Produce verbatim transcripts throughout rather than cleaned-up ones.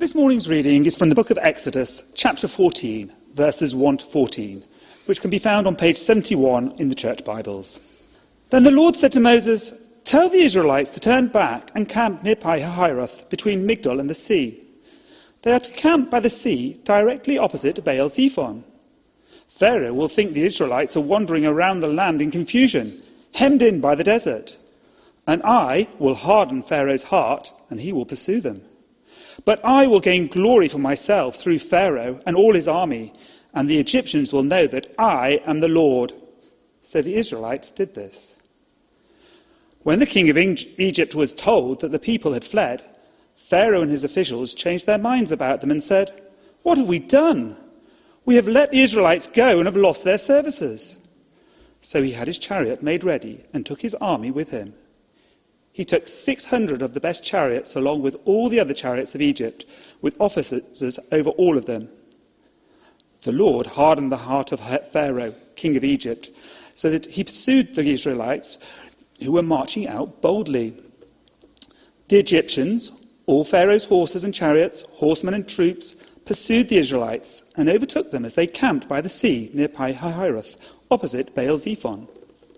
This morning's reading is from the book of Exodus, chapter fourteen, verses one to fourteen, which can be found on page seventy-one in the church Bibles. Then the Lord said to Moses, "Tell the Israelites to turn back and camp near Pi-hahiroth, between Migdol and the sea. They are to camp by the sea, directly opposite Baal-zephon. Pharaoh will think the Israelites are wandering around the land in confusion, hemmed in by the desert. And I will harden Pharaoh's heart, and he will pursue them. But I will gain glory for myself through Pharaoh and all his army, and the Egyptians will know that I am the Lord." So the Israelites did this. When the king of Egypt was told that the people had fled, Pharaoh and his officials changed their minds about them and said, "What have we done? We have let the Israelites go and have lost their services." So he had his chariot made ready and took his army with him. He took six hundred of the best chariots along with all the other chariots of Egypt, with officers over all of them. The Lord hardened the heart of Pharaoh, king of Egypt, so that he pursued the Israelites who were marching out boldly. The Egyptians, all Pharaoh's horses and chariots, horsemen and troops, pursued the Israelites and overtook them as they camped by the sea near Pi-hahiroth, opposite Baal-zephon.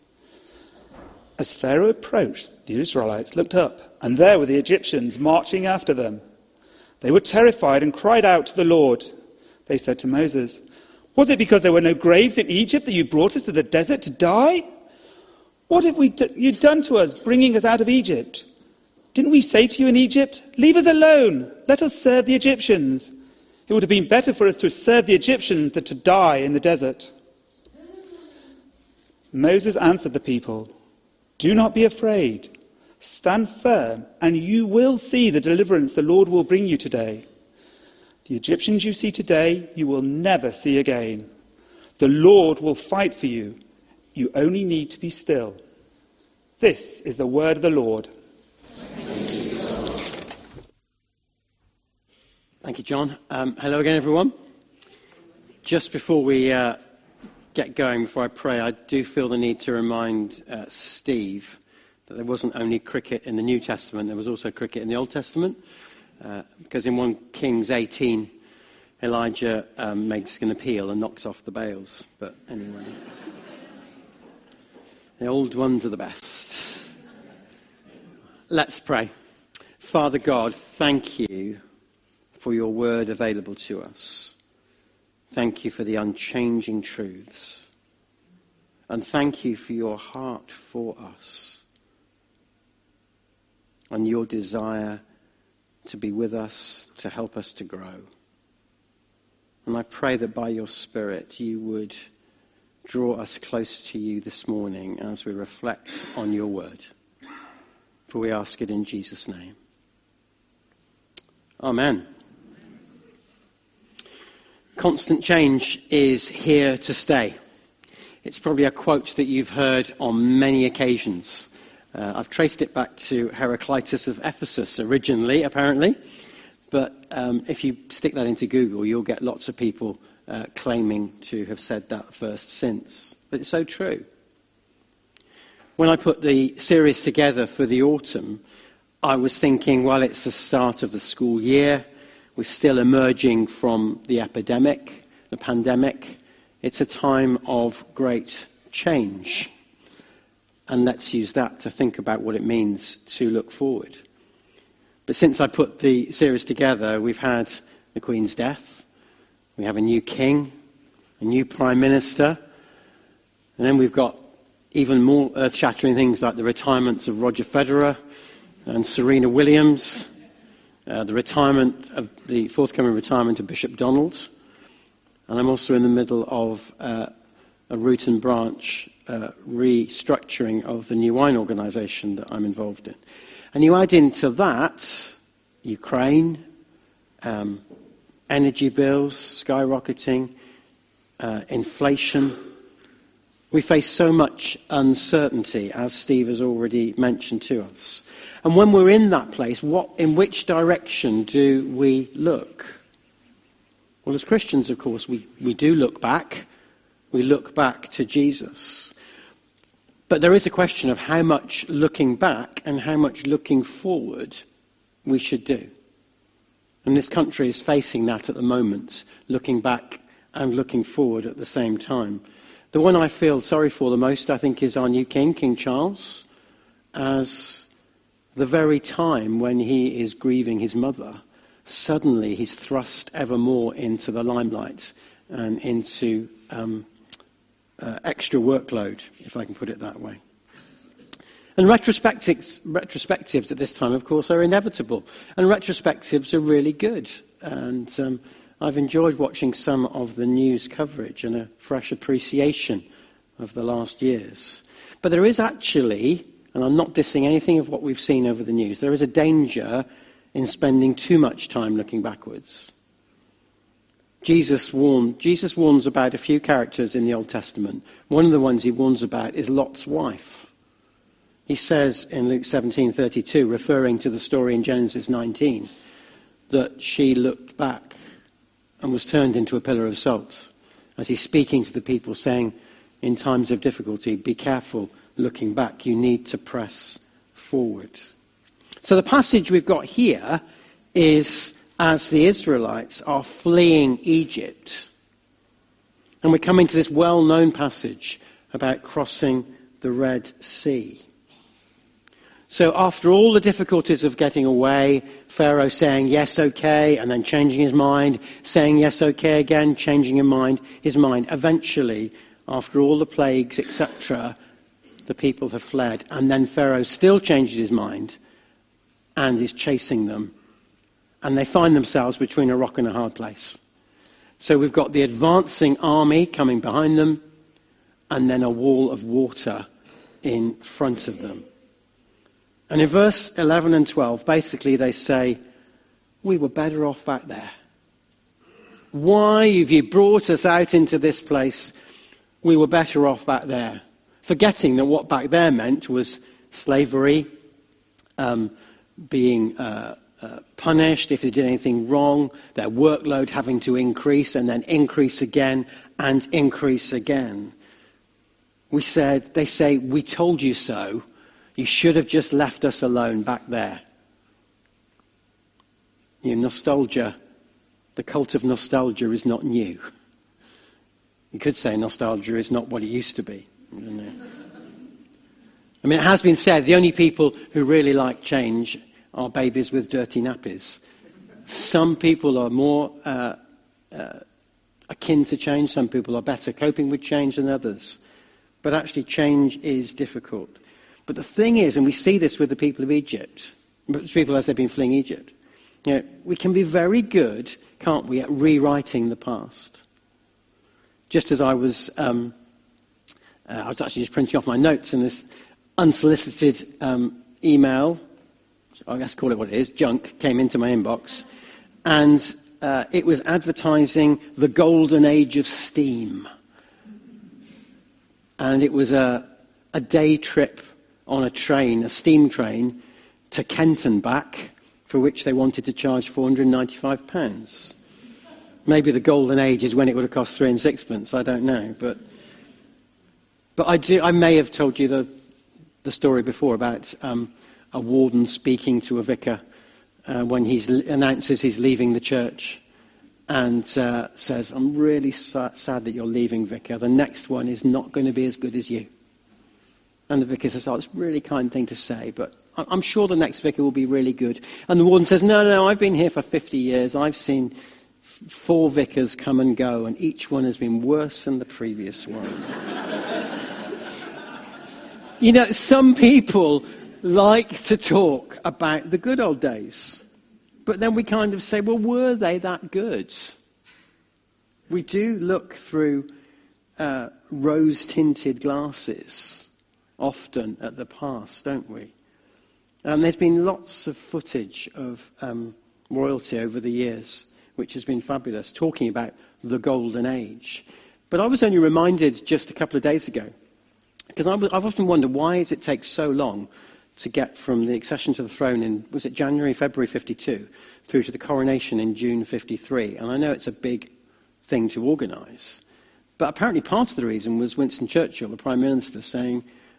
As Pharaoh approached, the Israelites looked up, and there were the Egyptians marching after them. They were terrified and cried out to the Lord. They said to Moses, "Was it because there were no graves in Egypt that you brought us to the desert to die? What have we d- you done to us, bringing us out of Egypt? Didn't we say to you in Egypt, 'Leave us alone, let us serve the Egyptians'? It would have been better for us to serve the Egyptians than to die in the desert." Moses answered the people, "Do not be afraid. Stand firm, and you will see the deliverance the Lord will bring you today. The Egyptians you see today, you will never see again. The Lord will fight for you. You only need to be still." This is the word of the Lord. Thank you, John. Um, hello again, everyone. Just before we uh, get going, before I pray, I do feel the need to remind uh, Steve that there wasn't only cricket in the New Testament, there was also cricket in the Old Testament, uh, because in First Kings eighteen, Elijah um, makes an appeal and knocks off the Baals. But anyway, the old ones are the best. Let's pray. Father God, thank you for your word available to us. Thank you for the unchanging truths. And thank you for your heart for us and your desire to be with us, to help us to grow. And I pray that by your Spirit you would draw us close to you this morning as we reflect on your word. For we ask it in Jesus' name. Amen. Constant change is here to stay. It's probably a quote that you've heard on many occasions. Uh, I've traced it back to Heraclitus of Ephesus originally, apparently. But um, if you stick that into Google, you'll get lots of people uh, claiming to have said that first since. But it's so true. When I put the series together for the autumn, I was thinking, well, it's the start of the school year. We're still emerging from the epidemic, the pandemic. It's a time of great change. And let's use that to think about what it means to look forward. But since I put the series together, we've had the Queen's death. We have a new king, a new prime minister. And then we've got even more earth-shattering things like the retirements of Roger Federer and Serena Williams. Uh, the retirement of the forthcoming retirement of Bishop Donald, and I'm also in the middle of uh, a root and branch uh, restructuring of the New Wine organisation that I'm involved in. And you add into that Ukraine, um, energy bills skyrocketing, uh, inflation. We face so much uncertainty, as Steve has already mentioned to us. And when we're in that place, what, in which direction do we look? Well, as Christians, of course, we, we do look back. We look back to Jesus. But there is a question of how much looking back and how much looking forward we should do. And this country is facing that at the moment, looking back and looking forward at the same time. The one I feel sorry for the most, I think, is our new king, King Charles, as the very time when he is grieving his mother, suddenly he's thrust ever more into the limelight and into um, uh, extra workload, if I can put it that way. And retrospectives, retrospectives at this time, of course, are inevitable. And retrospectives are really good. And um, I've enjoyed watching some of the news coverage and a fresh appreciation of the last years. But there is actually, and I'm not dissing anything of what we've seen over the news, there is a danger in spending too much time looking backwards. Jesus warned, Jesus warns about a few characters in the Old Testament. One of the ones he warns about is Lot's wife. He says in Luke seventeen thirty-two, referring to the story in Genesis nineteen, that she looked back and was turned into a pillar of salt, as he's speaking to the people, saying, in times of difficulty, be careful looking back. You need to press forward. So the passage we've got here is as the Israelites are fleeing Egypt. And we're coming to this well-known passage about crossing the Red Sea. So after all the difficulties of getting away, Pharaoh saying yes, okay, and then changing his mind, saying yes, okay again, changing his mind, his mind. Eventually, after all the plagues, et cetera, the people have fled. And then Pharaoh still changes his mind and is chasing them. And they find themselves between a rock and a hard place. So we've got the advancing army coming behind them, and then a wall of water in front of them. And in verse eleven and twelve, basically they say, we were better off back there. Why have you brought us out into this place? We were better off back there. Forgetting that what back there meant was slavery, um, being uh, uh, punished if they did anything wrong, their workload having to increase and then increase again and increase again. We said, they say, we told you so. You should have just left us alone back there. You know, nostalgia, the cult of nostalgia is not new. You could say nostalgia is not what it used to be. Isn't it? I mean, it has been said, the only people who really like change are babies with dirty nappies. Some people are more uh, uh, akin to change. Some people are better coping with change than others. But actually, change is difficult. But the thing is, and we see this with the people of Egypt, people as they've been fleeing Egypt, you know, we can be very good, can't we, at rewriting the past. Just as I was, um, uh, I was actually just printing off my notes, and this unsolicited um, email, I guess call it what it is, junk, came into my inbox, and uh, it was advertising the golden age of steam. And it was a, a day trip on a train, a steam train, to Kent and back, for which they wanted to charge four hundred ninety-five pounds. Maybe the golden age is when it would have cost three and sixpence, I don't know. But but I do. I may have told you the, the story before about um, a warden speaking to a vicar uh, when he announces he's leaving the church and uh, says, I'm really sad, sad that you're leaving, vicar. The next one is not going to be as good as you. And the vicar says, oh, it's a really kind thing to say, but I'm sure the next vicar will be really good. And the warden says, no, no, I've been here for fifty years. I've seen four vicars come and go, and each one has been worse than the previous one. You know, some people like to talk about the good old days. But then we kind of say, well, were they that good? We do look through uh, rose-tinted glasses often at the past, don't we? And there's been lots of footage of um, royalty over the years, which has been fabulous, talking about the golden age. But I was only reminded just a couple of days ago, because I've often wondered, why does it take so long to get from the accession to the throne in, was it January, February fifty-two, through to the coronation in June fifty-three? And I know it's a big thing to organise. But apparently part of the reason was Winston Churchill, the Prime Minister, saying,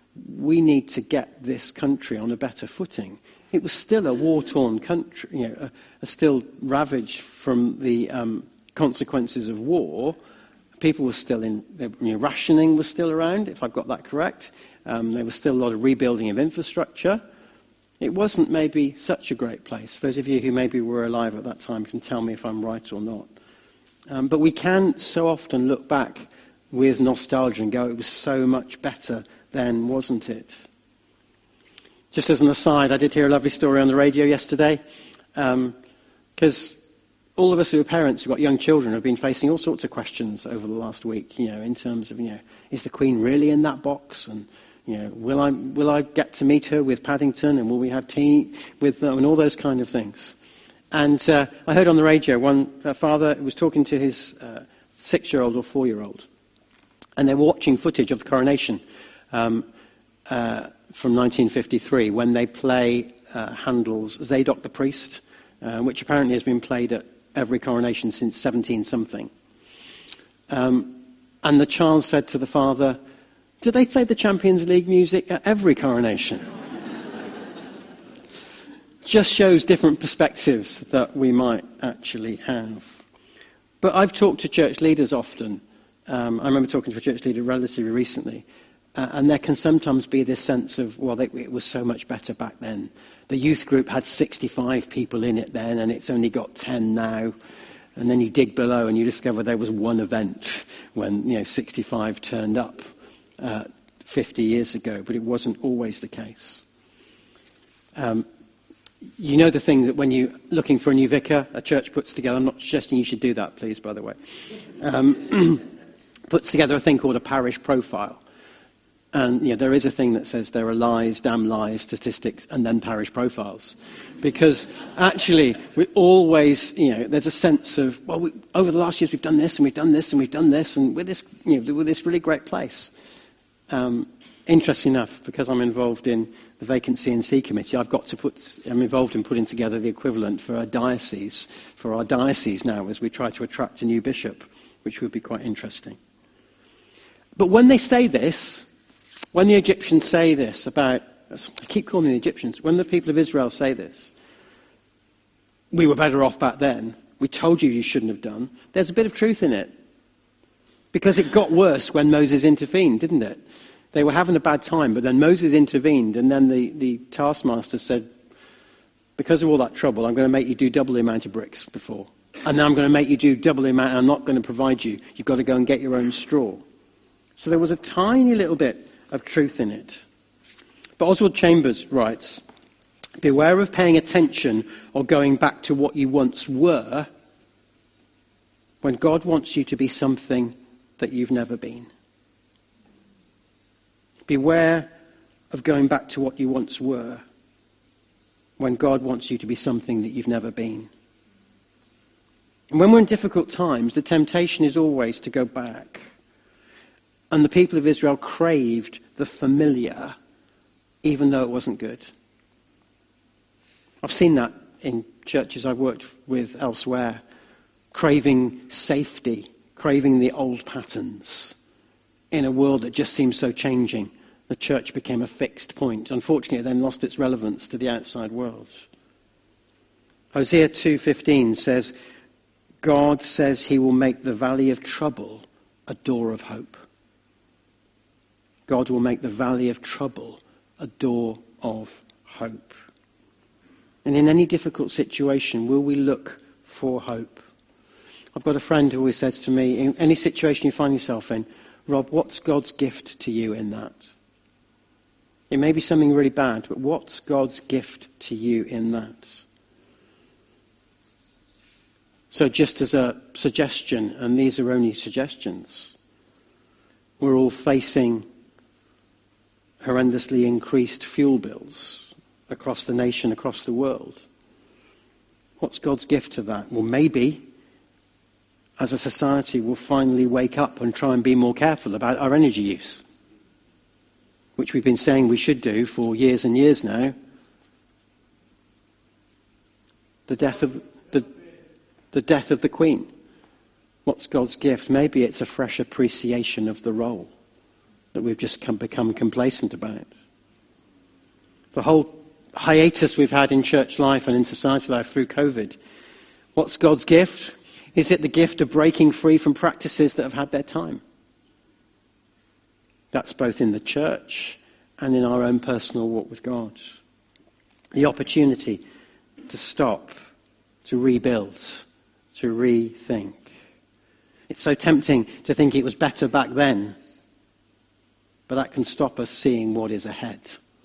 we need to get this country on a better footing. It was still a war-torn country, you know, a, a still ravaged from the um, consequences of war. People were still in, you know, rationing was still around, if I've got that correct. Um, there was still a lot of rebuilding of infrastructure. It wasn't maybe such a great place. Those of you who maybe were alive at that time can tell me if I'm right or not. Um, but we can so often look back with nostalgia and go, it was so much better then, wasn't it? Just as an aside, I did hear a lovely story on the radio yesterday, because um, all of us who are parents who've got young children have been facing all sorts of questions over the last week, you know, in terms of, you know, is the Queen really in that box? And, you know, will I will I get to meet her with Paddington? And will we have tea with them? And all those kind of things. And uh, I heard on the radio one uh, father was talking to his uh, six-year-old or four-year-old, and they were watching footage of the coronation um, uh, from nineteen fifty-three when they play uh, Handel's Zadok the Priest, uh, which apparently has been played at every coronation since seventeen-something. Um, and the child said to the father, do they play the Champions League music at every coronation? Just shows different perspectives that we might actually have. But I've talked to church leaders often. Um, I remember talking to a church leader relatively recently, uh, and there can sometimes be this sense of, well, they, it was so much better back then. The youth group had sixty-five people in it then, and it's only got ten now. And then you dig below and you discover there was one event when, you know, sixty-five turned up uh, fifty years ago, but it wasn't always the case. Um, You know the thing that when you're looking for a new vicar, a church puts together, I'm not suggesting you should do that, please, by the way, um, puts together a thing called a parish profile. And, you know, there is a thing that says there are lies, damn lies, statistics, and then parish profiles. Because actually, we always, you know, there's a sense of, well, we, over the last years we've done this, and we've done this, and we've done this, and we're this, you know, we're this really great place. Um, Interesting enough, because I'm involved in the Vacancy and C Committee, I've got to put, I'm involved in putting together the equivalent for our diocese, for our diocese now, as we try to attract a new bishop, which would be quite interesting. But when they say this, when the Egyptians say this about, I keep calling them the Egyptians, when the people of Israel say this, we were better off back then, we told you you shouldn't have done, there's a bit of truth in it. Because it got worse when Moses intervened, didn't it? They were having a bad time, but then Moses intervened, and then the, the taskmaster said, because of all that trouble, I'm going to make you do double the amount of bricks before. And then I'm going to make you do double the amount, and I'm not going to provide you. You've got to go and get your own straw. So there was a tiny little bit of truth in it. But Oswald Chambers writes, beware of paying attention or going back to what you once were when God wants you to be something that you've never been. Beware of going back to what you once were when God wants you to be something that you've never been. And when we're in difficult times, the temptation is always to go back. And the people of Israel craved the familiar, even though it wasn't good. I've seen that in churches I've worked with elsewhere, craving safety, craving the old patterns in a world that just seems so changing. The church became a fixed point. Unfortunately, it then lost its relevance to the outside world. Hosea two fifteen says, God says he will make the valley of trouble a door of hope. God will make the valley of trouble a door of hope. And in any difficult situation, will we look for hope? I've got a friend who always says to me, in any situation you find yourself in, Rob, what's God's gift to you in that? It may be something really bad, but what's God's gift to you in that? So just as a suggestion, and these are only suggestions, we're all facing horrendously increased fuel bills across the nation, across the world. What's God's gift to that? Well, maybe as a society we'll finally wake up and try and be more careful about our energy use, which we've been saying we should do for years and years now. The death of the, the death of the Queen. What's God's gift? Maybe it's a fresh appreciation of the role. that we've just come, become complacent about. The whole hiatus we've had in church life and in society life through COVID. What's God's gift? Is it the gift of breaking free from practices that have had their time? That's both in the church and in our own personal walk with God. The opportunity to stop, to rebuild, to rethink. It's so tempting to think it was better back then, but that can stop us seeing what is ahead.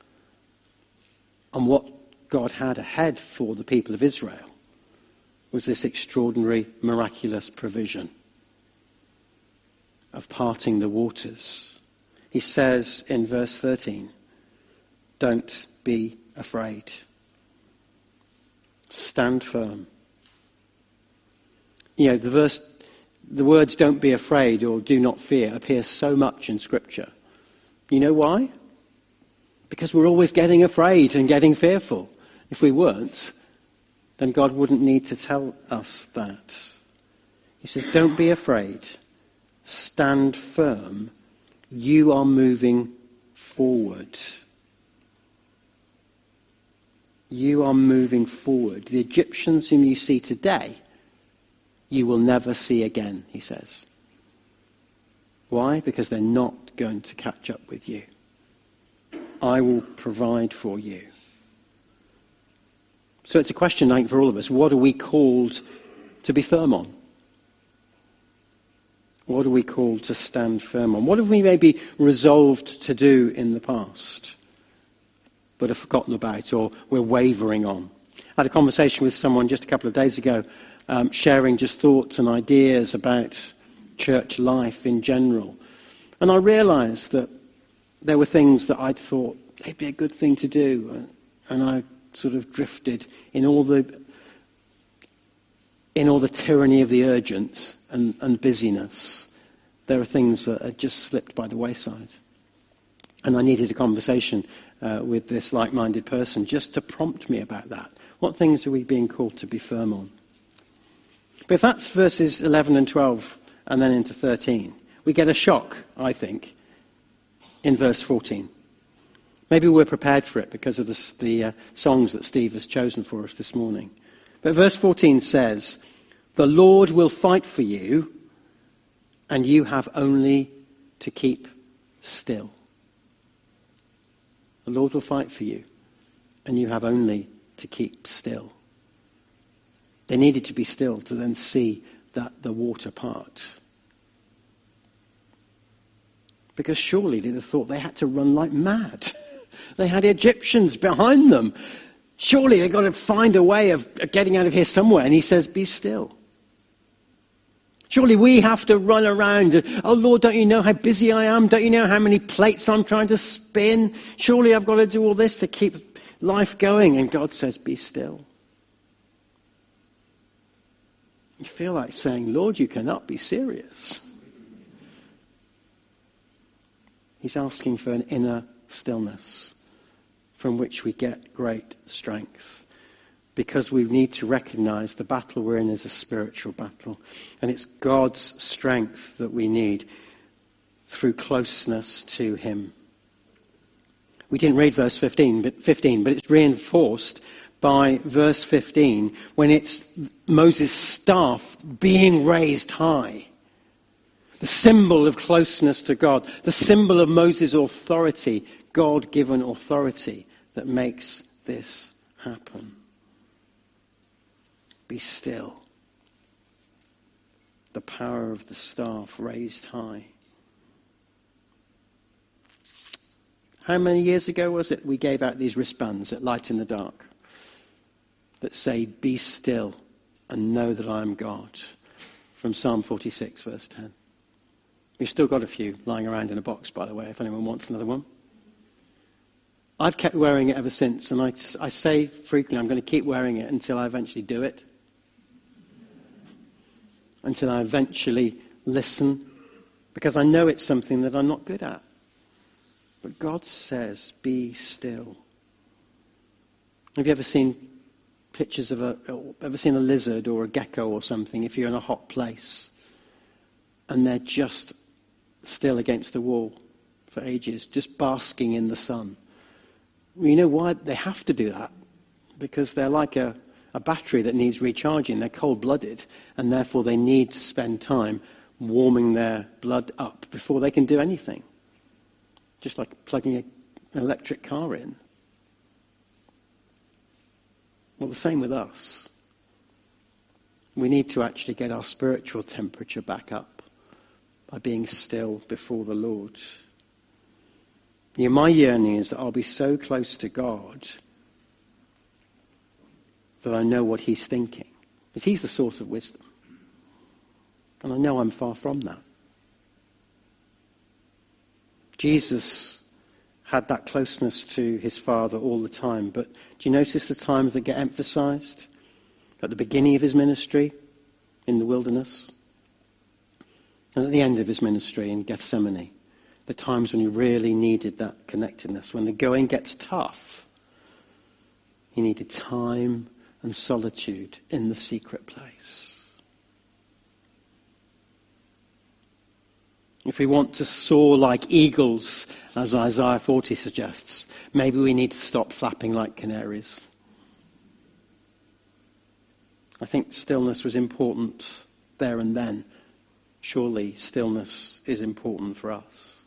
And what God had ahead for the people of Israel was this extraordinary, miraculous provision of parting the waters. He says in verse thirteen, don't be afraid. Stand firm. You know, the verse, the words don't be afraid or do not fear appear so much in Scripture. You know why? Because we're always getting afraid and getting fearful. If we weren't, then God wouldn't need to tell us that. He says, don't be afraid. Stand firm. You are moving forward. You are moving forward. The Egyptians whom you see today, you will never see again, he says. Why? Because they're not going to catch up with you. I will provide for you. So it's a question, I think, for all of us. What are we called to be firm on? What are we called to stand firm on? What have we maybe resolved to do in the past, but have forgotten about, or we're wavering on? I had a conversation with someone just a couple of days ago, um, sharing just thoughts and ideas about church life in general. And I realised that there were things that I'd thought they'd be a good thing to do, and I sort of drifted in all the in all the tyranny of the urgent and, and busyness. There are things that had just slipped by the wayside. And I needed a conversation uh, with this like-minded person just to prompt me about that. What things are we being called to be firm on? But if that's verses eleven and twelve and then into thirteen, we get a shock, I think, in verse fourteen. Maybe we're prepared for it because of the, the uh, songs that Steve has chosen for us this morning. But verse fourteen says, the Lord will fight for you, and you have only to keep still. The Lord will fight for you, and you have only to keep still. They needed to be still to then see that the water part. Because surely they'd have thought they had to run like mad. They had Egyptians behind them. Surely they've got to find a way of getting out of here somewhere. And he says, be still. Surely we have to run around. Oh, Lord, don't you know how busy I am? Don't you know how many plates I'm trying to spin? Surely I've got to do all this to keep life going. And God says, be still. You feel like saying, Lord, you cannot be serious. He's asking for an inner stillness from which we get great strength, because we need to recognize the battle we're in is a spiritual battle, and it's God's strength that we need through closeness to him. We didn't read verse fifteen, but fifteen, but it's reinforced by verse fifteen when it's Moses' staff being raised high. The symbol of closeness to God, the symbol of Moses' authority, God-given authority that makes this happen. Be still. The power of the staff raised high. How many years ago was it we gave out these wristbands at Light in the Dark that say, be still and know that I am God, from Psalm forty-six, verse ten. We've still got a few lying around in a box, by the way, if anyone wants another one. I've kept wearing it ever since, and I, I say frequently I'm going to keep wearing it until I eventually do it. Until I eventually listen, because I know it's something that I'm not good at. But God says, be still. Have you ever seen pictures of a, ever seen a lizard or a gecko or something, if you're in a hot place, and they're just still against a wall for ages, just basking in the sun. You know why they have to do that? Because they're like a, a battery that needs recharging. They're cold-blooded, and therefore they need to spend time warming their blood up before they can do anything. Just like plugging a, an electric car in. Well, the same with us. We need to actually get our spiritual temperature back up by being still before the Lord. You know, my yearning is that I'll be so close to God that I know what he's thinking. Because he's the source of wisdom. And I know I'm far from that. Jesus had that closeness to his Father all the time. But do you notice the times that get emphasized? At the beginning of his ministry in the wilderness. And at the end of his ministry in Gethsemane. The times when he really needed that connectedness. When the going gets tough. He needed time and solitude in the secret place. If we want to soar like eagles, as Isaiah forty suggests, maybe we need to stop flapping like canaries. I think stillness was important there and then. Surely stillness is important for us.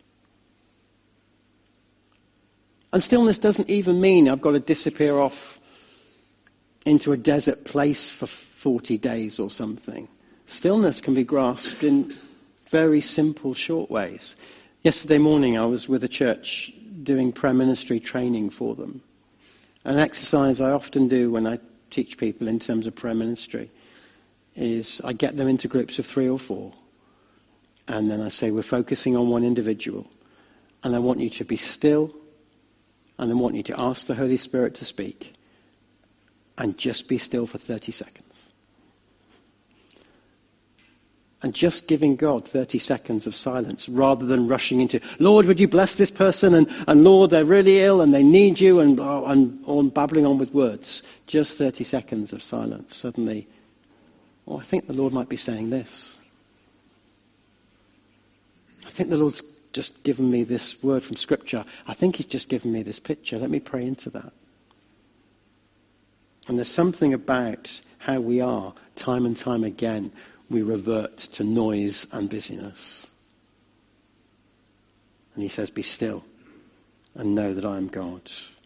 And stillness doesn't even mean I've got to disappear off into a desert place for forty days or something. Stillness can be grasped in very simple, short ways. Yesterday morning I was with a church doing prayer ministry training for them. An exercise I often do when I teach people in terms of prayer ministry is I get them into groups of three or four. And then I say, we're focusing on one individual. And I want you to be still. And I want you to ask the Holy Spirit to speak. And just be still for thirty seconds. And just giving God thirty seconds of silence rather than rushing into, Lord, would you bless this person? And, and Lord, they're really ill and they need you. And, and on babbling on with words. Just thirty seconds of silence. Suddenly, oh, I think the Lord might be saying this. I think the Lord's just given me this word from Scripture. I think he's just given me this picture. Let me pray into that. And there's something about how we are, time and time again, we revert to noise and busyness. And he says, be still and know that I am God.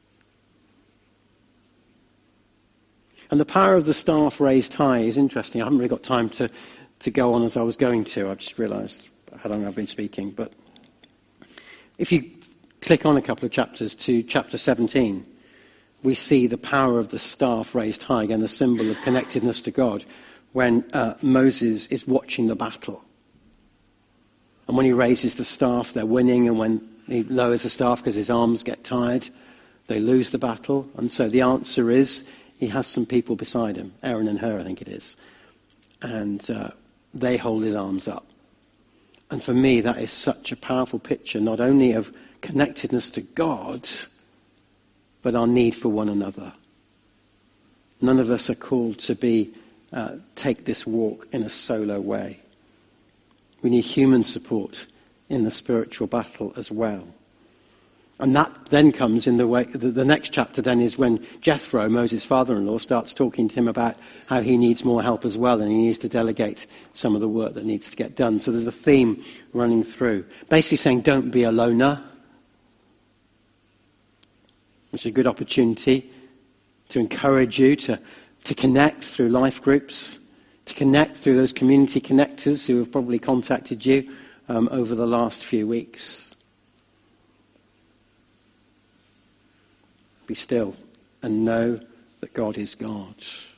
And the power of the staff raised high is interesting. I haven't really got time to, to go on as I was going to. I've just realised how long I've been speaking. But if you click on a couple of chapters to chapter seventeen, we see the power of the staff raised high, again, the symbol of connectedness to God, when uh, Moses is watching the battle. And when he raises the staff, they're winning, and when he lowers the staff because his arms get tired, they lose the battle. And so the answer is, he has some people beside him, Aaron and Hur, I think it is, and uh, they hold his arms up. And for me, that is such a powerful picture, not only of connectedness to God, but our need for one another. None of us are called to be uh, take this walk in a solo way. We need human support in the spiritual battle as well. And that then comes in the way, the, the next chapter then is when Jethro, Moses' father-in-law, starts talking to him about how he needs more help as well, and he needs to delegate some of the work that needs to get done. So there's a theme running through. Basically saying, don't be a loner, which is a good opportunity to encourage you to, to connect through life groups, to connect through those community connectors who have probably contacted you um, over the last few weeks. Be still and know that God is God.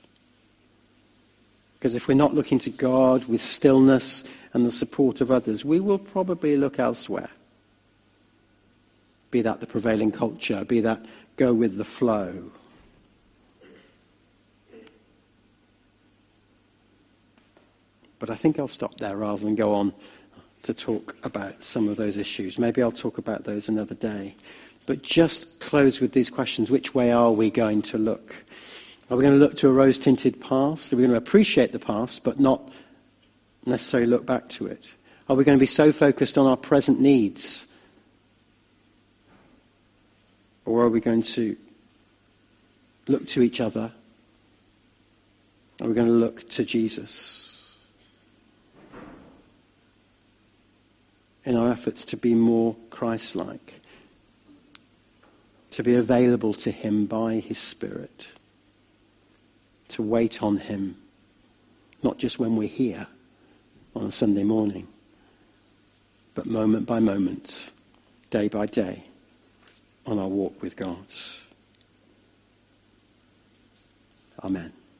Because if we're not looking to God with stillness and the support of others, we will probably look elsewhere. Be that the prevailing culture, be that go with the flow. But I think I'll stop there rather than go on to talk about some of those issues. Maybe I'll talk about those another day. But just close with these questions. Which way are we going to look? Are we going to look to a rose-tinted past? Are we going to appreciate the past but not necessarily look back to it? Are we going to be so focused on our present needs Or are we going to look to each other? Are we going to look to Jesus in our efforts to be more Christ-like, to be available to him by his Spirit, to wait on him, not just when we're here on a Sunday morning, but moment by moment, day by day, on our walk with God. Amen.